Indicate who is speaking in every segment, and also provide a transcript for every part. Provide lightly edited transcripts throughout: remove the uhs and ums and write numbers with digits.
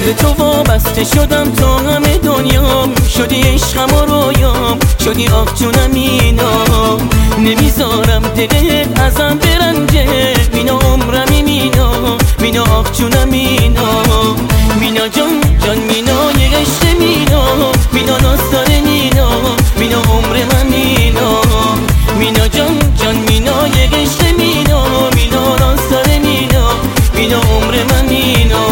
Speaker 1: به تو وابسته شدم تا همه دنیام، شدی عشقم و رویام، شدی آخ جونم مینا. نمیذارم دلت ازم برنجه، مینا عمرمی مینا، مینا آخ جونم مینا. مینا جان جان مینا یه عشق مینا، مینا ناز داره مینا، مینا عمر من مینا. مینا جان جان مینا یه عشق مینا، مینا ناز داره مینا، مینا عمر من مینا.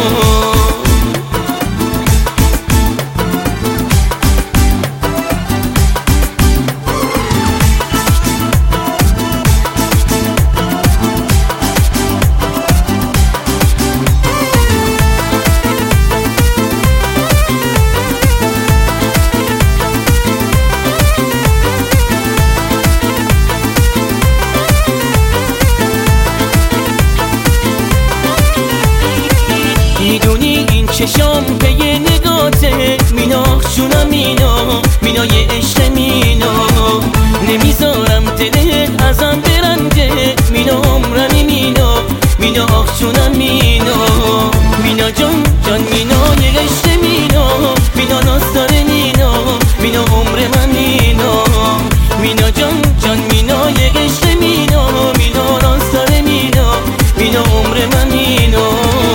Speaker 1: میدونی این چشام به یه نگاته، مینا آخ جونم مینا، مینا یه عشق مینا. نمیذارم دلت ازم برنجه، مینا عمرمی مینا، مینا آخ جونم مینا. مینا جان جان مینا یه عشق مینا، مینا ناز داره مینا، مینا عمر من مینا. مینا جان جان مینا یه عشق مینا، مینا ناز داره مینا، مینا عمر من مینا.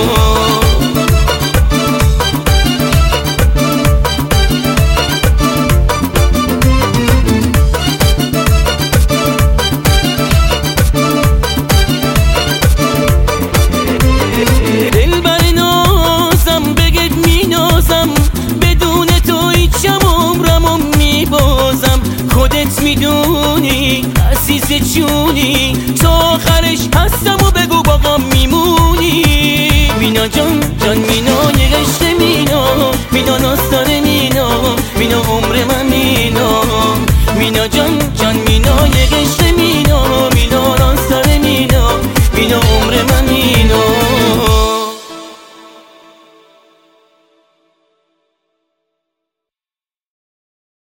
Speaker 1: خودت میدونی عزیز جونی، تا آخرش هستم و بگو باقام میمونی. مینا جان جان مینا یه عشق مینا، مینا ناز داره مینا، مینا عمر من مینا. مینا جان